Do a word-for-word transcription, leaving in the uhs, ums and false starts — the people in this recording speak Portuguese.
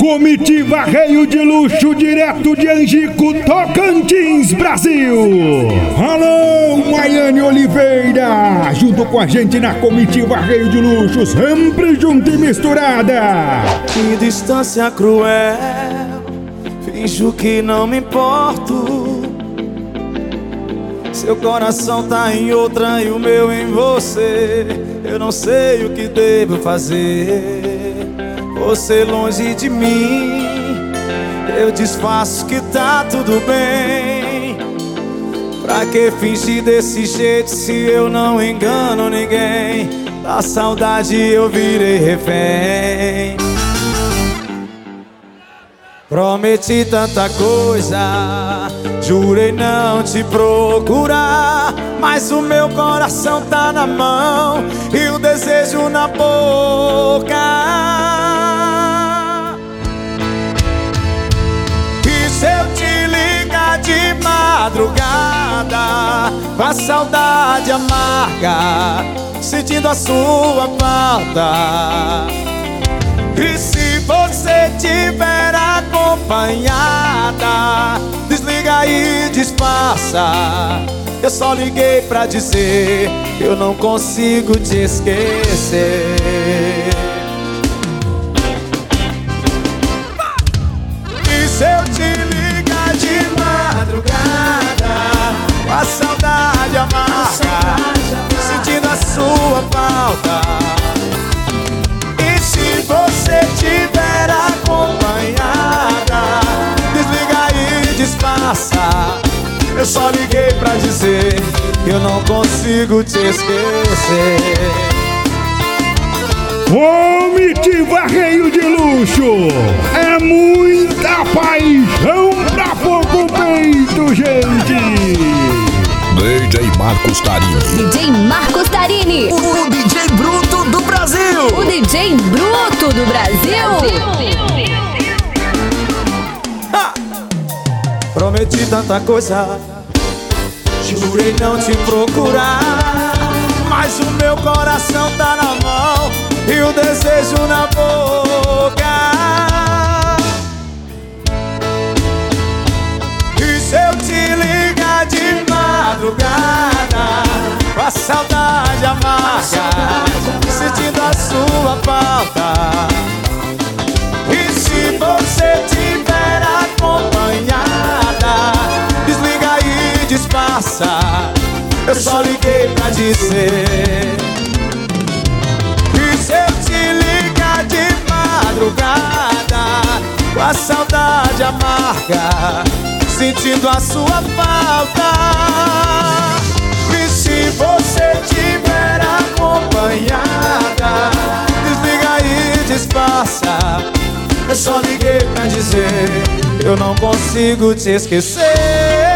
Comitiva Reio de Luxo, direto de Angico, Tocantins, Brasil. Alô, Maiane Oliveira, junto com a gente na Comitiva Reio de Luxo, sempre junto e misturada. Que distância cruel, finjo que não me importo. Seu coração tá em outra e o meu em você. Eu não sei o que devo fazer. Você longe de mim, eu disfarço que tá tudo bem. Pra que fingir desse jeito se eu não engano ninguém? Da saudade eu virei refém. Prometi tanta coisa, jurei não te procurar, mas o meu coração tá na mão e o desejo na boca. E se eu te ligar de madrugada, com a saudade amarga, sentindo a sua falta? E se você tiver acompanhada, desliga e disfarça. Eu só liguei pra dizer que eu não consigo te esquecer. E se eu te ligar de madrugada, com a saudade amarga, sentindo a sua falta? Se você tiver acompanhada, desliga e disfarça. Eu só liguei pra dizer que eu não consigo te esquecer. Comitiva Reio de Luxo é muita paixão pra pouco peito, gente. D J Marcos Tarini. D J Marcos Tarini. O, o D J Bruto do Brasil. O D J Bruto do Brasil. Ha! Prometi tanta coisa, jurei não te procurar, mas o meu coração tá na mão e o desejo na boca. E se eu te ligar de madrugada, com a saudade amarga, sentindo a sua falta? E se você tiver acompanhada, desliga e disfarça. Eu só liguei pra dizer. E se eu te ligar de madrugada, com a saudade amarga, sentindo a sua falta? E se você tiver acompanhada, desliga e disfarça. Eu só liguei pra dizer eu não consigo te esquecer.